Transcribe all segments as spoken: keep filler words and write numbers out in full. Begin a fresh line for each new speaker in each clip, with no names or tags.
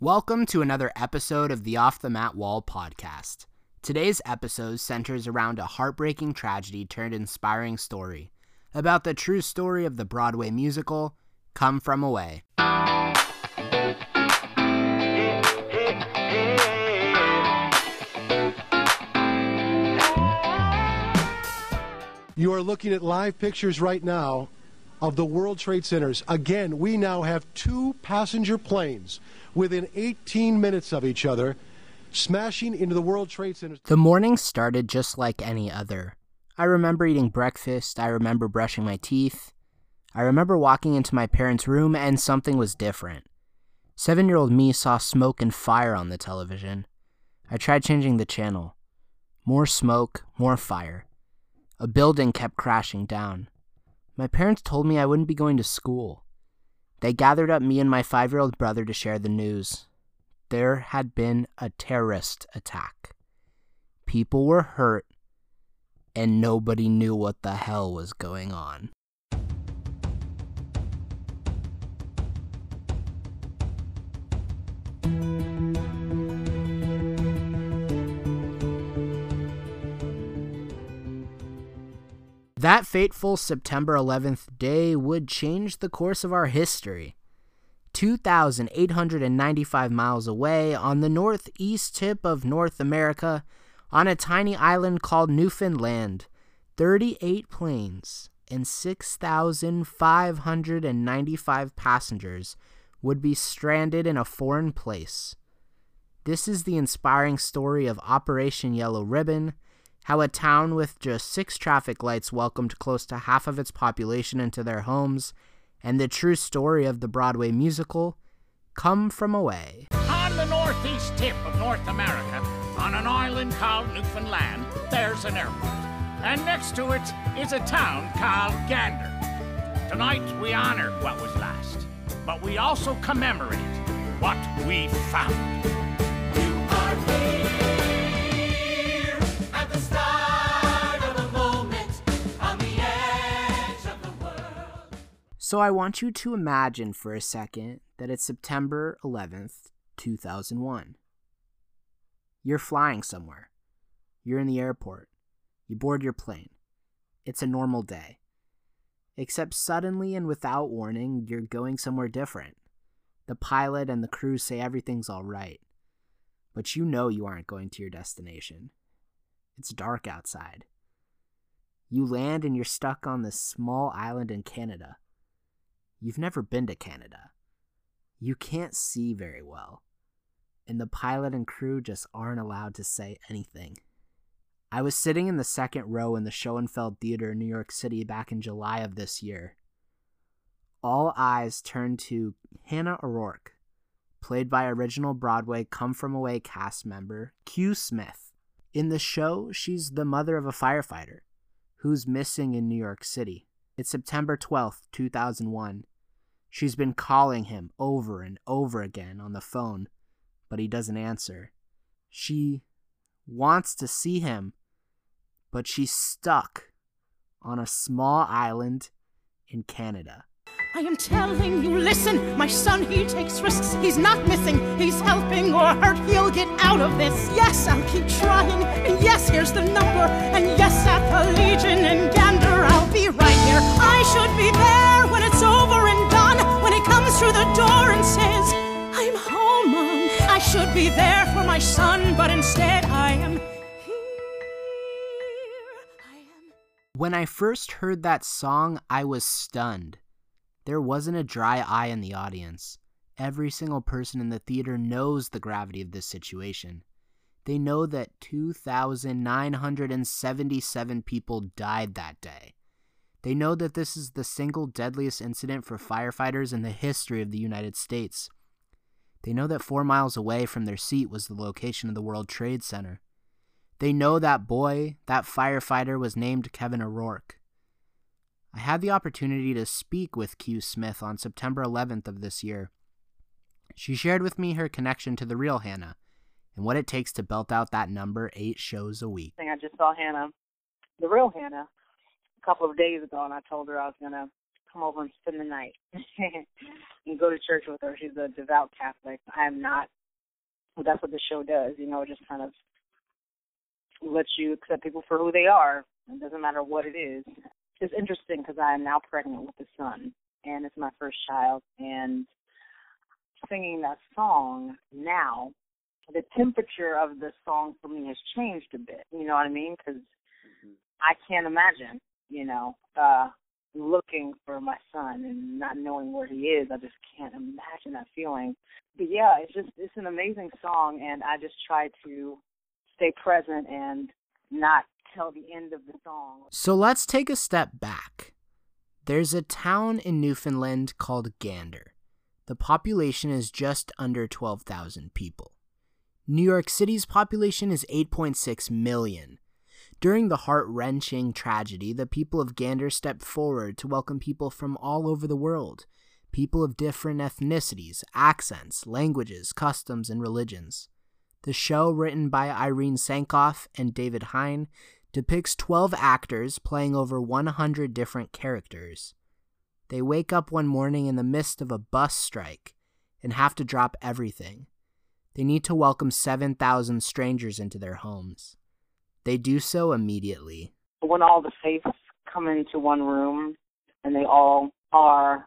Welcome to another episode of the Off the Mat Wall podcast. Today's episode centers around a heartbreaking tragedy turned inspiring story about the true story of the Broadway musical, Come From Away.
You are looking at live pictures right now of the World Trade Centers. Again, we now have two passenger planes within eighteen minutes of each other smashing into the World Trade Centers.
The morning started just like any other. I remember eating breakfast. I remember brushing my teeth. I remember walking into my parents' room and something was different. Seven-year-old me saw smoke and fire on the television. I tried changing the channel. More smoke, more fire. A building kept crashing down. My parents told me I wouldn't be going to school. They gathered up me and my five-year-old brother to share the news. There had been a terrorist attack. People were hurt, and nobody knew what the hell was going on. That fateful September eleventh day would change the course of our history. two thousand eight hundred ninety-five miles away on the northeast tip of North America, on a tiny island called Newfoundland, thirty-eight planes and six thousand five hundred ninety-five passengers would be stranded in a foreign place. This is the inspiring story of Operation Yellow Ribbon, how a town with just six traffic lights welcomed close to half of its population into their homes, and the true story of the Broadway musical, Come From Away.
On the northeast tip of North America, on an island called Newfoundland, there's an airport. And next to it is a town called Gander. Tonight we honor what was last, but we also commemorate what we found. You are here.
So I want you to imagine for a second that it's September eleventh, two thousand one. You're flying somewhere. You're in the airport. You board your plane. It's a normal day. Except suddenly and without warning, you're going somewhere different. The pilot and the crew say everything's all right. But you know you aren't going to your destination. It's dark outside. You land and you're stuck on this small island in Canada. You've never been to Canada. You can't see very well, and the pilot and crew just aren't allowed to say anything. I was sitting in the second row in the Schoenfeld Theater in New York City back in July of this year. All eyes turned to Hannah O'Rourke, played by original Broadway Come From Away cast member Q Smith. In the show, she's the mother of a firefighter who's missing in New York City. It's September twelfth, two thousand one. She's been calling him over and over again on the phone, but he doesn't answer. She wants to see him, but she's stuck on a small island in Canada.
I am telling you, listen, my son, he takes risks. He's not missing, he's helping or hurt. He'll get out of this. Yes, I'll keep trying. And yes, here's the number. And yes, at the Legion in Gander, I'll be right here. I should be there when it's over and done. When he comes through the door and says, I'm home, Mom. I should be there for my son, but instead I am here. I am.
When I first heard that song, I was stunned. There wasn't a dry eye in the audience. Every single person in the theater knows the gravity of this situation. They know that two thousand nine hundred seventy-seven people died that day. They know that this is the single deadliest incident for firefighters in the history of the United States. They know that four miles away from their seat was the location of the World Trade Center. They know that boy, that firefighter, was named Kevin O'Rourke. I had the opportunity to speak with Q Smith on September eleventh of this year. She shared with me her connection to the real Hannah and what it takes to belt out that number eight shows a week.
I just saw Hannah, the real Hannah, a couple of days ago, and I told her I was going to come over and spend the night and go to church with her. She's a devout Catholic. I am not. But that's what the show does. You know, it just kind of lets you accept people for who they are. It doesn't matter what it is. It's interesting because I am now pregnant with a son, and it's my first child. And singing that song now, the temperature of the song for me has changed a bit. You know what I mean? Because mm-hmm. I can't imagine, you know, uh, looking for my son and not knowing where he is. I just can't imagine that feeling. But yeah, it's just, it's an amazing song, and I just try to stay present and not tell the end of the song.
So let's take a step back. There's a town in Newfoundland called Gander. The population is just under twelve thousand people. New York City's population is eight point six million. During the heart-wrenching tragedy, the people of Gander stepped forward to welcome people from all over the world, people of different ethnicities, accents, languages, customs, and religions. The show, written by Irene Sankoff and David Hein, depicts twelve actors playing over one hundred different characters. They wake up one morning in the midst of a bus strike and have to drop everything. They need to welcome seven thousand strangers into their homes. They do so immediately.
When all the faiths come into one room and they all are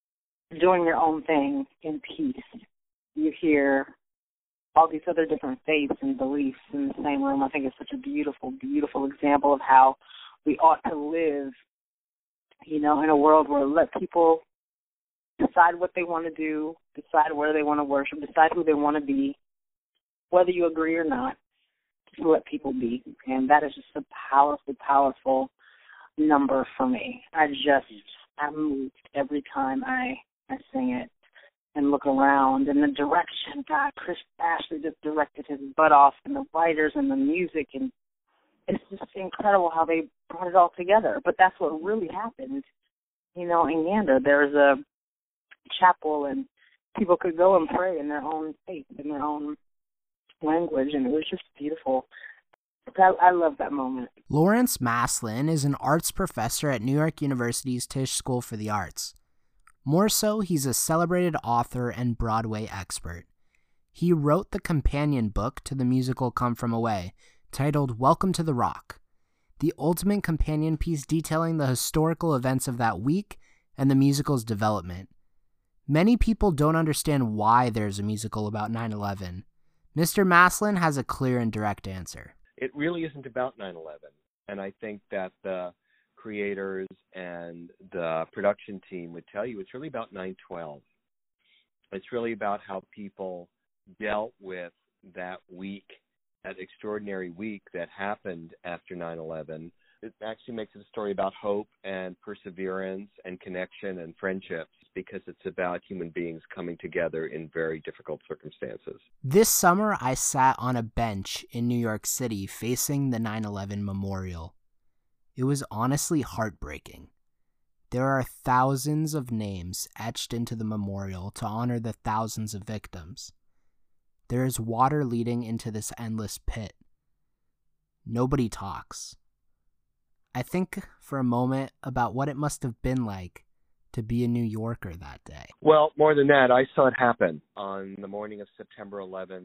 doing their own thing in peace, you hear all these other different faiths and beliefs in the same room. I think it's such a beautiful, beautiful example of how we ought to live, you know, in a world where let people decide what they want to do, decide where they want to worship, decide who they want to be, whether you agree or not. To let people be, and that is just a powerful, powerful number for me. I just, I'm moved every time I, I sing it and look around, and the direction, God, Chris Ashley just directed his butt off, and the writers and the music, and it's just incredible how they brought it all together. But that's what really happened, you know, in Gander. There's a chapel, and people could go and pray in their own faith, in their own language, and it was just beautiful. I, I love that moment.
Lawrence Maslin is an arts professor at New York University's Tisch School for the Arts. More so, he's a celebrated author and Broadway expert. He wrote the companion book to the musical Come From Away, titled Welcome to the Rock, the ultimate companion piece detailing the historical events of that week and the musical's development. Many people don't understand why there's a musical about nine eleven. Mister Maslin has a clear and direct answer.
It really isn't about nine eleven, and I think that the creators and the production team would tell you it's really about nine twelve. It's really about how people dealt with that week, that extraordinary week that happened after nine eleven. It actually makes it a story about hope and perseverance and connection and friendships, because it's about human beings coming together in very difficult circumstances.
This summer, I sat on a bench in New York City facing the nine eleven memorial. It was honestly heartbreaking. There are thousands of names etched into the memorial to honor the thousands of victims. There is water leading into this endless pit. Nobody talks. I think for a moment about what it must have been like to be a New Yorker that day.
Well, more than that, I saw it happen. On the morning of September eleventh,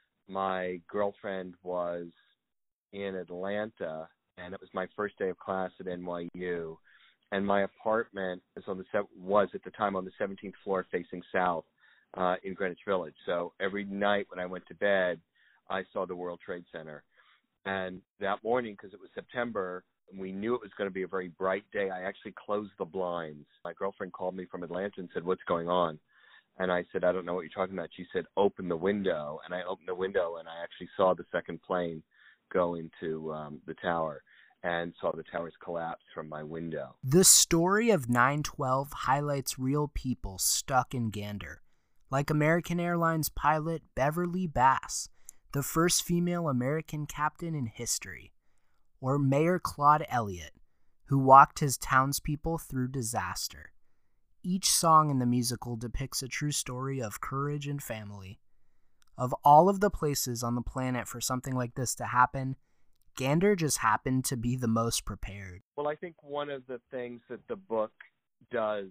my girlfriend was in Atlanta, and it was my first day of class at N Y U. And my apartment is on the was at the time on the seventeenth floor facing south uh, in Greenwich Village. So every night when I went to bed, I saw the World Trade Center. And that morning, because it was September, we knew it was going to be a very bright day. I actually closed the blinds. My girlfriend called me from Atlanta and said, "What's going on?" And I said, "I don't know what you're talking about." She said, "Open the window." And I opened the window, and I actually saw the second plane go into um, the tower and saw the towers collapse from my window.
The story of nine twelve highlights real people stuck in Gander, like American Airlines pilot Beverly Bass, the first female American captain in history, or Mayor Claude Elliott, who walked his townspeople through disaster. Each song in the musical depicts a true story of courage and family. Of all of the places on the planet for something like this to happen, Gander just happened to be the most prepared.
Well, I think one of the things that the book does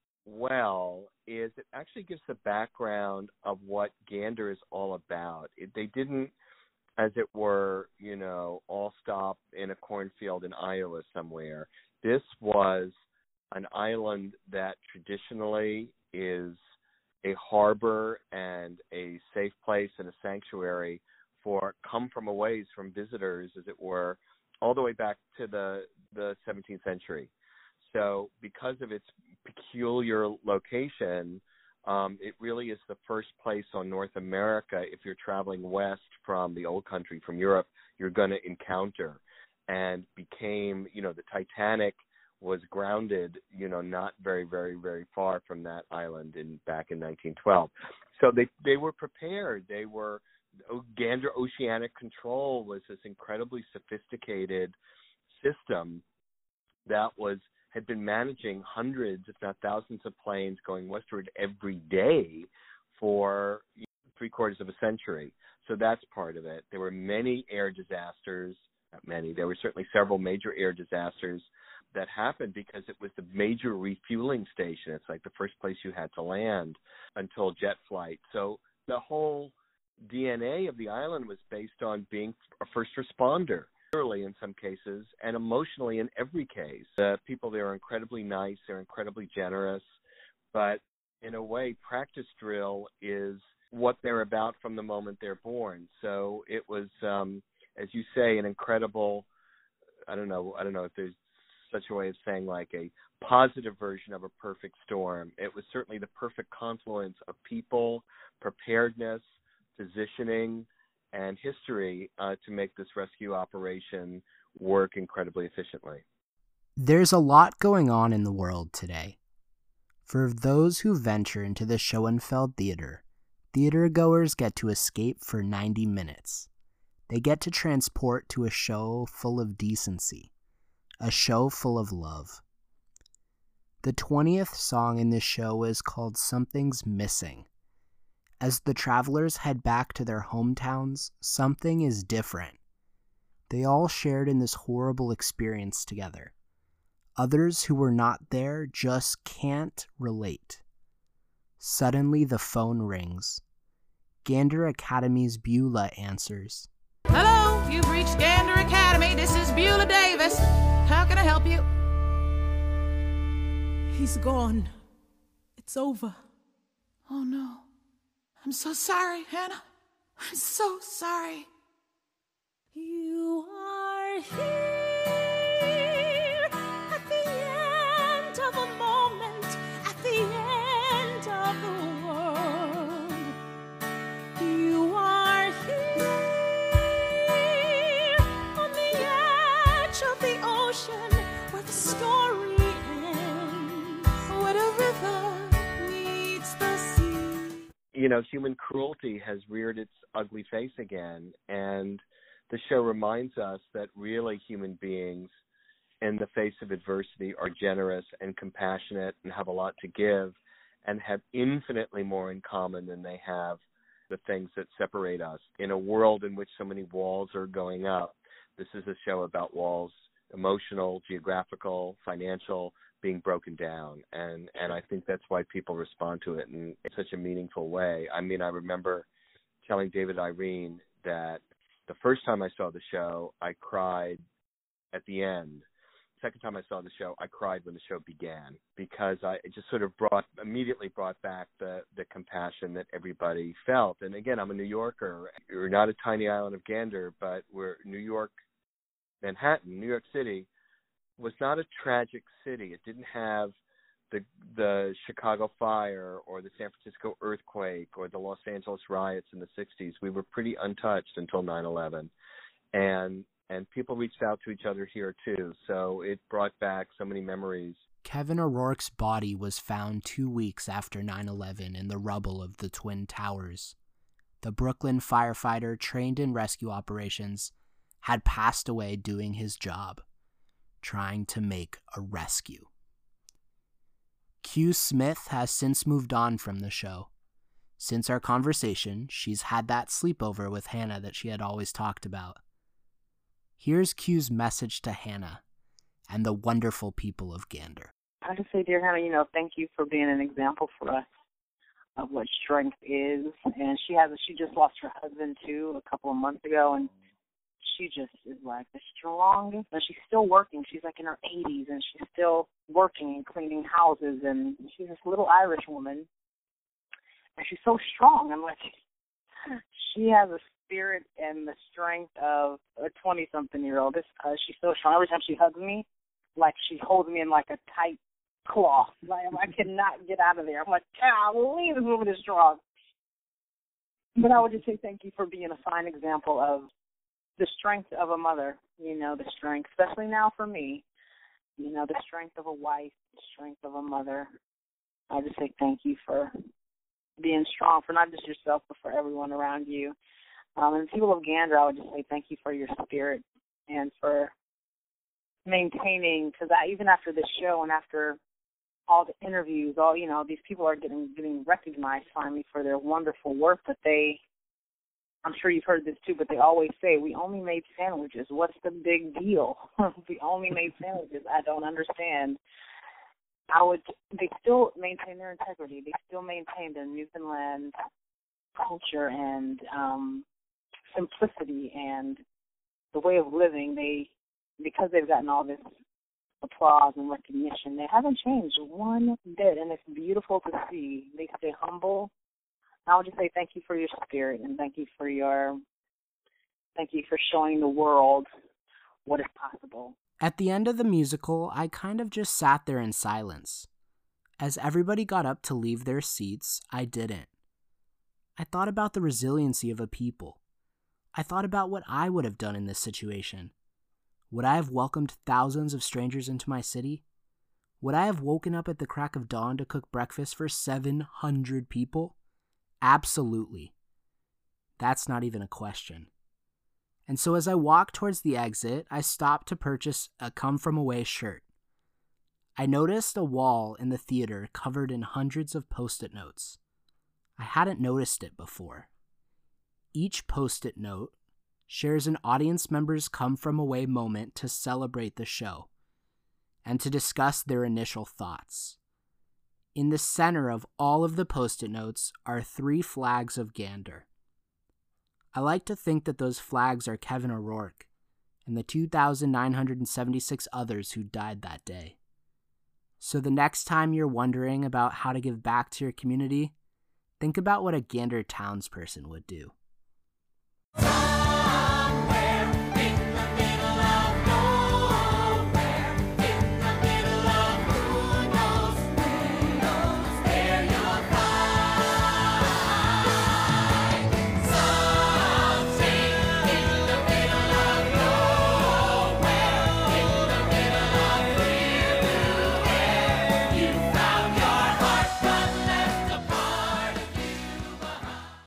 well is it actually gives the background of what Gander is all about. It, they didn't, as it were, you know, all stop in a cornfield in Iowa somewhere. This was an island that traditionally is a harbor and a safe place and a sanctuary for come-from-aways from visitors, as it were, all the way back to the, the seventeenth century. So because of its peculiar location, um, it really is the first place on North America, if you're traveling west from the old country, from Europe, you're going to encounter, and became, you know, the Titanic was grounded, you know, not very, very, very far from that island in back in nineteen twelve. So they they were prepared. They were, Gander Oceanic Control was this incredibly sophisticated system that was had been managing hundreds, if not thousands, of planes going westward every day for you know, three quarters of a century. So that's part of it. There were many air disasters, not many, there were certainly several major air disasters that happened because it was the major refueling station. It's like the first place you had to land until jet flight. So the whole D N A of the island was based on being a first responder, literally in some cases, and emotionally in every case. The people there are incredibly nice, they're incredibly generous, but in a way, practice drill is what they're about from the moment they're born. So it was, um, as you say, an incredible, I don't know, I don't know if there's such a way of saying like a positive version of a perfect storm. It was certainly the perfect confluence of people, preparedness, positioning, and history uh, to make this rescue operation work incredibly efficiently.
There's a lot going on in the world today. For those who venture into the Schoenfeld Theater, theater goers get to escape for ninety minutes. They get to transport to a show full of decency, a show full of love. The twentieth song in this show is called Something's Missing. As the travelers head back to their hometowns, something is different. They all shared in this horrible experience together. Others who were not there just can't relate. Suddenly the phone rings. Gander Academy's Beulah answers.
Hello, you've reached Gander Academy. This is Beulah Davis. How can I help you?
He's gone. It's over.
Oh, no. I'm so sorry, Hannah. I'm so sorry.
You are here at the end of a moment, at the end of the world. You are here on the edge of the ocean where the story ends, where the river meets the sea.
You know, human cruelty has reared its ugly face again, and the show reminds us that really human beings in the face of adversity are generous and compassionate and have a lot to give and have infinitely more in common than they have the things that separate us. In a world in which so many walls are going up, this is a show about walls, emotional, geographical, financial, being broken down. And, and I think that's why people respond to it in such a meaningful way. I mean, I remember telling David Irene that the first time I saw the show, I cried at the end. Second time I saw the show, I cried when the show began, because I it just sort of brought immediately brought back the, the compassion that everybody felt. And again, I'm a New Yorker. We're not a tiny island of Gander, but we're New York, Manhattan, New York City was not a tragic city. It didn't have the the Chicago fire or the San Francisco earthquake or the Los Angeles riots in the sixties. We were pretty untouched until nine eleven. And and people reached out to each other here too. So it brought back so many memories.
Kevin O'Rourke's body was found two weeks after nine eleven in the rubble of the Twin Towers. The Brooklyn firefighter trained in rescue operations had passed away doing his job, trying to make a rescue. Q Smith has since moved on from the show. Since our conversation, she's had that sleepover with Hannah that she had always talked about. Here's Q's message to Hannah and the wonderful people of Gander.
I just say, dear Hannah, you know, thank you for being an example for us of what strength is. And she has, she just lost her husband, too, a couple of months ago, and she just is like the strongest. And she's still working. She's like in her eighties, and she's still working and cleaning houses, and she's this little Irish woman, and she's so strong. I'm like, she has a spirit and the strength of a twenty-something-year-old. This, uh, she's so strong. Every time she hugs me, like she holds me in like a tight claw. Like I cannot get out of there. I'm like, golly, this woman is strong. But I would just say thank you for being a fine example of the strength of a mother, you know, the strength, especially now for me, you know, the strength of a wife, the strength of a mother. I just say thank you for being strong for not just yourself, but for everyone around you. Um, and people of Gander, I would just say thank you for your spirit and for maintaining, because even after this show and after all the interviews, all, you know, these people are getting getting recognized finally for their wonderful work that they, I'm sure you've heard this too, but they always say, we only made sandwiches. What's the big deal? We only made sandwiches. I don't understand. I would, they still maintain their integrity. They still maintain their Newfoundland culture and um, simplicity and the way of living. They, because they've gotten all this applause and recognition, they haven't changed one bit, and it's beautiful to see. They stay humble. I would just say thank you for your spirit, and thank you for your, thank you for showing the world what is possible.
At the end of the musical, I kind of just sat there in silence. As everybody got up to leave their seats, I didn't. I thought about the resiliency of a people. I thought about what I would have done in this situation. Would I have welcomed thousands of strangers into my city? Would I have woken up at the crack of dawn to cook breakfast for seven hundred people? Absolutely. That's not even a question. And so as I walked towards the exit, I stopped to purchase a Come From Away shirt. I noticed a wall in the theater covered in hundreds of Post-it notes. I hadn't noticed it before. Each Post-it note shares an audience member's Come From Away moment to celebrate the show and to discuss their initial thoughts. In the center of all of the Post-it notes are three flags of Gander. I like to think that those flags are Kevin O'Rourke and the two thousand nine hundred seventy-six others who died that day. So the next time you're wondering about how to give back to your community, think about what a Gander townsperson would do. Somewhere